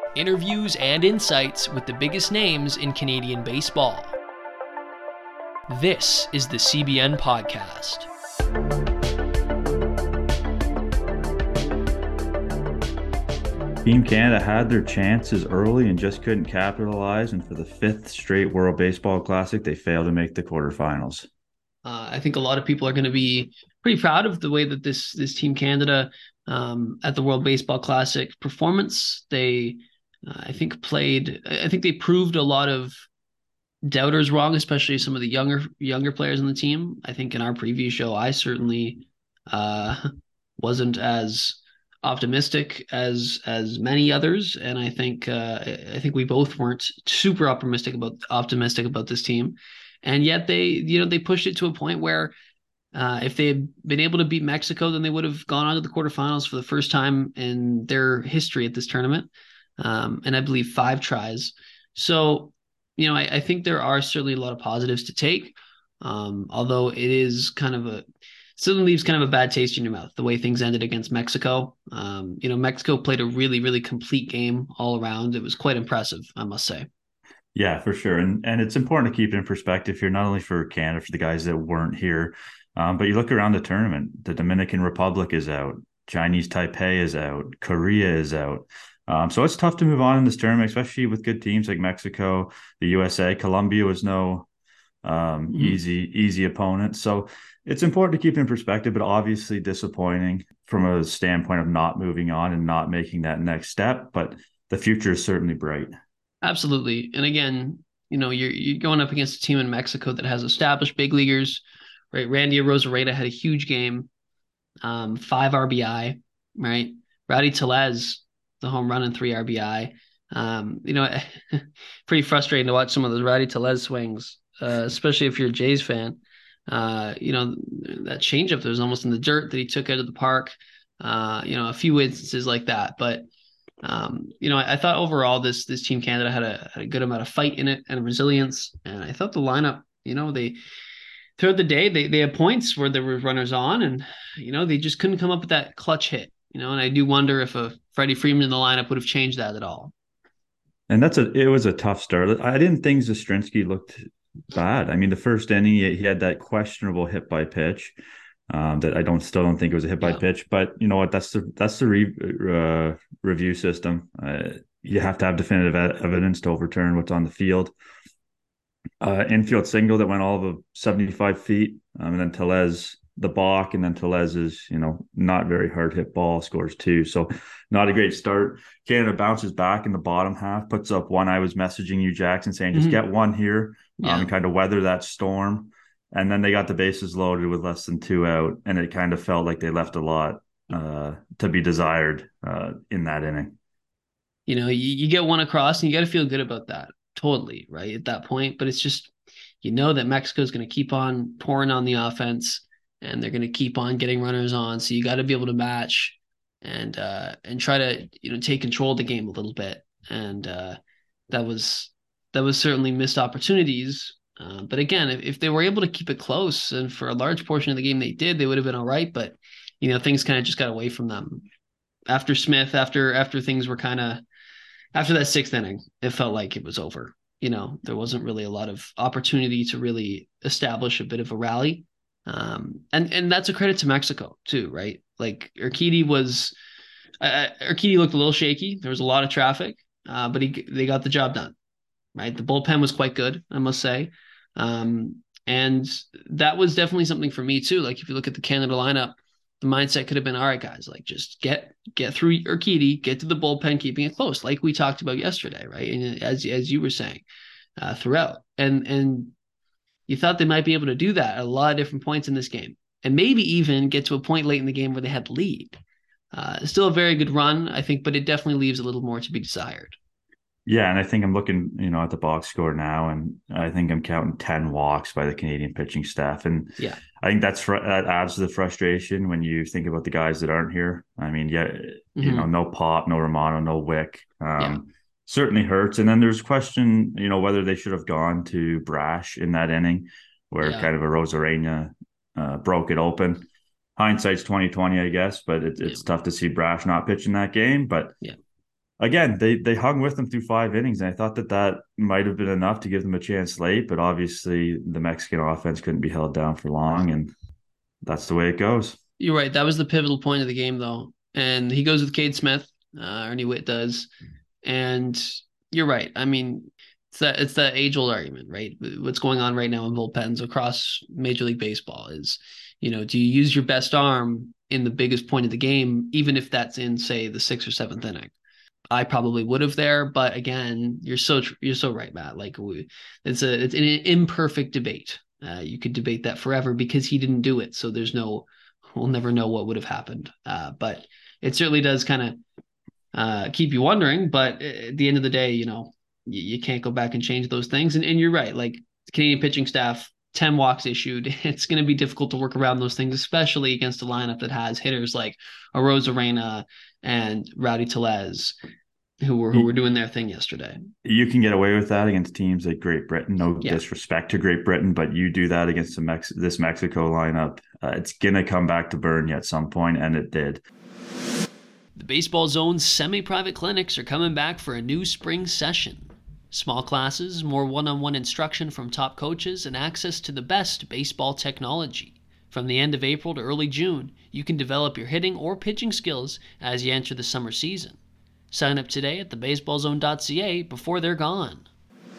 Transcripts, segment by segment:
Interviews and insights with the biggest names in Canadian baseball. This is the CBN Podcast. Team Canada had their chances early and just couldn't capitalize. And for the fifth straight World Baseball Classic, they failed to make the quarterfinals. I think a lot of people are going to be pretty proud of the way that this Team Canada at the World Baseball Classic performance. They, I think they proved a lot of doubters wrong, especially some of the younger players on the team. I think in our preview show, I certainly wasn't as optimistic as many others, and I think we both weren't super optimistic about this team, and yet they pushed it to a point where if they had been able to beat Mexico, then they would have gone on to the quarterfinals for the first time in their history at this tournament, and I believe 5 tries. So, I think there are certainly a lot of positives to take, although it is still leaves kind of a bad taste in your mouth, the way things ended against Mexico. Mexico played a really, really complete game all around. It was quite impressive, I must say. Yeah, for sure. And it's important to keep it in perspective here, not only for Canada, for the guys that weren't here, but you look around the tournament, the Dominican Republic is out, Chinese Taipei is out, Korea is out. So it's tough to move on in this tournament, especially with good teams like Mexico, the USA. Colombia was no easy opponent. So it's important to keep in perspective, but obviously disappointing from a standpoint of not moving on and not making that next step. But the future is certainly bright. Absolutely. And again, you're going up against a team in Mexico that has established big leaguers, right? Randy Arozarena had a huge game, 5 RBI, right? Rowdy Tellez, the home run and 3 RBI. Pretty frustrating to watch some of those Rowdy Tellez swings, especially if you're a Jays fan. That changeup that was almost in the dirt that he took out of the park. A few instances like that. But I thought overall this Team Canada had a good amount of fight in it and resilience. And I thought the lineup, they throughout the day they had points where there were runners on, and they just couldn't come up with that clutch hit. And I do wonder if a Freddie Freeman in the lineup would have changed that at all. And it was a tough start. I didn't think Zastrinski looked bad. I mean, the first inning he had that questionable hit by pitch that I still don't think it was a hit by pitch. But you know what? That's the review system. You have to have definitive evidence to overturn what's on the field. Infield single that went all of 75 feet, and then Tellez the balk, and then Tellez's not very hard hit ball scores 2. So not a great start. Canada bounces back in the bottom half, puts up one. I was messaging you, Jackson, saying just get one here and kind of weather that storm. And then they got the bases loaded with less than 2 out, and it kind of felt like they left a lot to be desired in that inning. You get one across, and you got to feel good about that. Totally, right, at that point. But it's just, that Mexico is going to keep on pouring on the offense, and they're going to keep on getting runners on. So you got to be able to match and try to take control of the game a little bit. And that was certainly missed opportunities. But again, if they were able to keep it close, and for a large portion of the game they did, they would have been all right. But things kind of just got away from them after Smith. After things were kind of after that 6th inning, it felt like it was over. There wasn't really a lot of opportunity to really establish a bit of a rally. And that's a credit to Mexico too, right? Like Urquidy looked a little shaky. There was a lot of traffic, but they got the job done, right? The bullpen was quite good, I must say. And that was definitely something for me too. Like if you look at the Canada lineup, the mindset could have been, all right, guys, like just get through Urquidy, get to the bullpen, keeping it close, like we talked about yesterday, right? And as you were saying throughout, and you thought they might be able to do that at a lot of different points in this game, and maybe even get to a point late in the game where they had the lead. Still a very good run, I think, but it definitely leaves a little more to be desired. Yeah, and I think I'm looking, at the box score now, and I think I'm counting 10 walks by the Canadian pitching staff, and yeah, I think that adds to the frustration when you think about the guys that aren't here. I mean, no Pop, no Romano, no Wick. Certainly hurts. And then there's question, whether they should have gone to Brash in that inning, where kind of a Arozarena broke it open. Hindsight's 2020, I guess, but it's tough to see Brash not pitching that game. But again, they hung with them through 5 innings, and I thought that might have been enough to give them a chance late. But obviously, the Mexican offense couldn't be held down for long, and that's the way it goes. You're right. That was the pivotal point of the game, though. And he goes with Cade Smith. Ernie Witt does. And you're right. I mean, it's that age old argument, right? What's going on right now in bullpens across Major League Baseball is, do you use your best arm in the biggest point of the game, even if that's in, say, the sixth or seventh inning? I probably would have there, but again, you're so right, Matt. Like it's an imperfect debate. You could debate that forever because he didn't do it, so we'll never know what would have happened. But it certainly does kind of keep you wondering. But at the end of the day, you can't go back and change those things. And you're right. Like the Canadian pitching staff, 10 walks issued. It's going to be difficult to work around those things, especially against a lineup that has hitters like Arozarena and Rowdy Tellez, who were doing their thing yesterday. You can get away with that against teams like Great Britain. No disrespect to Great Britain, but you do that against this Mexico lineup, it's gonna come back to burn you at some point, and it did. The Baseball Zone's semi-private clinics are coming back for a new spring session. Small classes, more one-on-one instruction from top coaches, and access to the best baseball technology. From the end of April to early June, you can develop your hitting or pitching skills as you enter the summer season. Sign up today at thebaseballzone.ca before they're gone.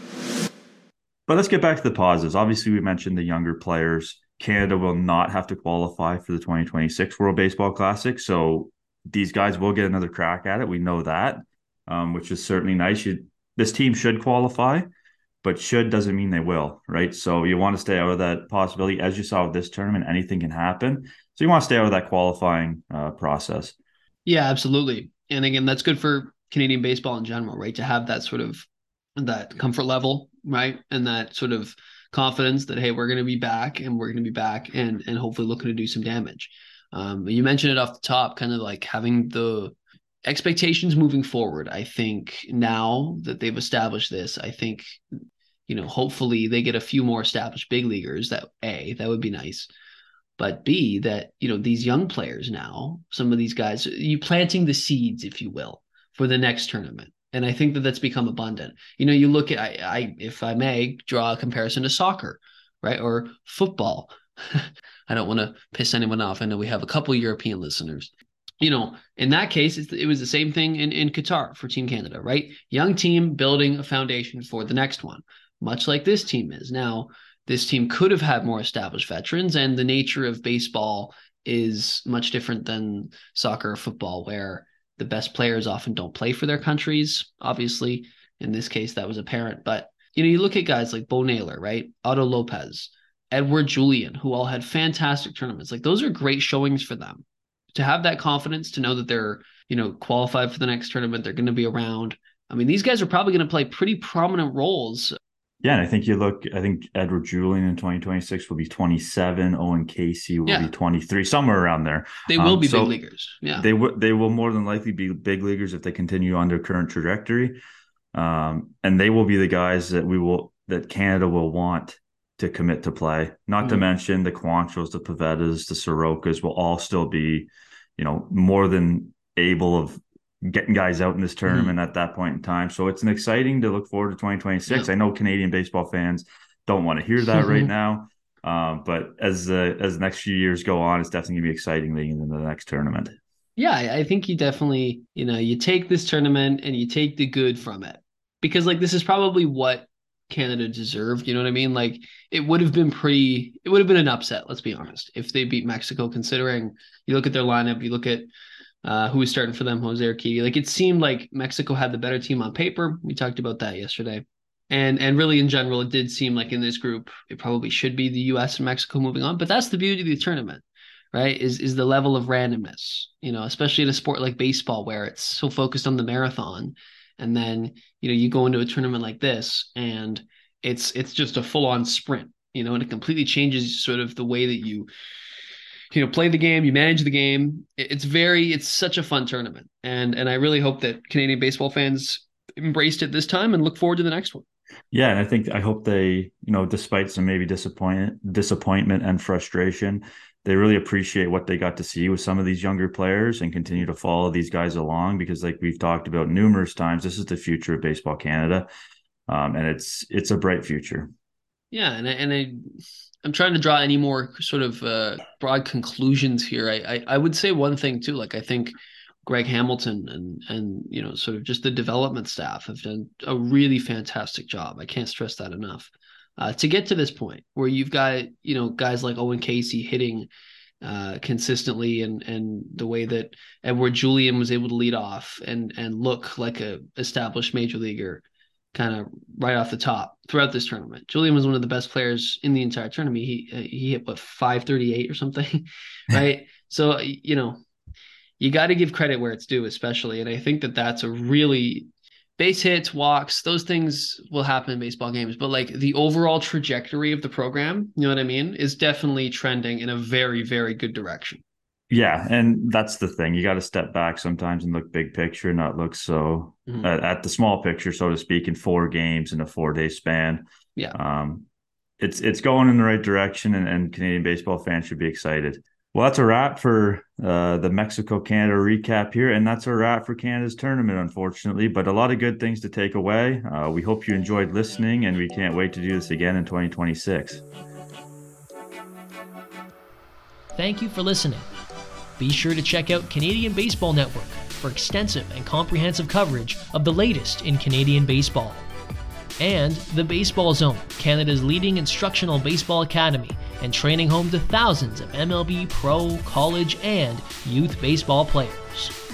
But let's get back to the positives. Obviously, we mentioned the younger players. Canada will not have to qualify for the 2026 World Baseball Classic, so these guys will get another crack at it. We know that, which is certainly nice. This team should qualify, but should doesn't mean they will, right? So you want to stay out of that possibility. As you saw with this tournament, anything can happen. So you want to stay out of that qualifying process. Yeah, absolutely. And again, that's good for Canadian baseball in general, right? To have that sort of that comfort level, right? And that sort of confidence that, hey, we're going to be back and hopefully looking to do some damage. You mentioned it off the top, kind of like having the expectations moving forward. I think now that they've established this, I think, hopefully they get a few more established big leaguers. That would be nice. But B, that, these young players now, some of these guys, you planting the seeds, if you will, for the next tournament. And I think that that's become abundant. You look at, if I may draw a comparison to soccer, right? Or football. I don't want to piss anyone off. I know we have a couple European listeners. In that case, it was the same thing in Qatar for Team Canada, right? Young team building a foundation for the next one, much like this team is. Now, this team could have had more established veterans, and the nature of baseball is much different than soccer or football, where the best players often don't play for their countries. Obviously, in this case, that was apparent. But, you look at guys like Bo Naylor, right? Otto Lopez, Edouard Julien, who all had fantastic tournaments. Like, those are great showings for them. To have that confidence, to know that they're, qualified for the next tournament, they're going to be around. I mean, these guys are probably going to play pretty prominent roles. Yeah, and I think Edouard Julien in 2026 will be 27. Owen Casey will be 23, somewhere around there. They will be big leaguers. Yeah, they will more than likely be big leaguers if they continue on their current trajectory. And they will be the guys that Canada will want to commit to play. Not to mention the Quanchos, the Pavetas, the Sorokas will all still be, more than able of getting guys out in this tournament at that point in time. So it's exciting to look forward to 2026. I know Canadian baseball fans don't want to hear that right now. But as the next few years go on, it's definitely gonna be exciting leading into the next tournament. Yeah, I think you definitely, you take this tournament and you take the good from it, because this is probably what Canada deserved. You know what I mean? It would have been an upset, let's be honest, if they beat Mexico, considering you look at their lineup, you look at who was starting for them, Jose Urquidy. It seemed like Mexico had the better team on paper. We talked about that yesterday. And really, in general, it did seem like in this group, it probably should be the U.S. and Mexico moving on. But that's the beauty of the tournament, right? Is the level of randomness, especially in a sport like baseball where it's so focused on the marathon. And then, you go into a tournament like this and it's just a full-on sprint, and it completely changes sort of the way that you play the game, you manage the game. It's such a fun tournament. And I really hope that Canadian baseball fans embraced it this time and look forward to the next one. Yeah, and I hope they, despite some maybe disappointment and frustration, they really appreciate what they got to see with some of these younger players and continue to follow these guys along, because like we've talked about numerous times, this is the future of Baseball Canada. And it's a bright future. Yeah, I'm trying to draw any more sort of broad conclusions here. I would say one thing too, like I think Greg Hamilton and sort of just the development staff have done a really fantastic job. I can't stress that enough. To get to this point where you've got guys like Owen Casey hitting consistently, and the way that Edouard Julien was able to lead off and look like a established major leaguer kind of right off the top throughout this tournament. Julien was one of the best players in the entire tournament. He hit what, 538 or something, right? So you got to give credit where it's due, especially. And I think that that's a really base hits, walks, those things will happen in baseball games. But like the overall trajectory of the program, you know what I mean, is definitely trending in a very, very good direction. Yeah, and that's the thing. You got to step back sometimes and look big picture, not look so at the small picture, so to speak, in 4 games in a 4-day span. Yeah. It's going in the right direction, and Canadian baseball fans should be excited. Well, that's a wrap for the Mexico-Canada recap here, and that's a wrap for Canada's tournament, unfortunately, but a lot of good things to take away. We hope you enjoyed listening, and we can't wait to do this again in 2026. Thank you for listening. Be sure to check out Canadian Baseball Network for extensive and comprehensive coverage of the latest in Canadian baseball. And The Baseball Zone, Canada's leading instructional baseball academy and training home to thousands of MLB pro, college, and youth baseball players.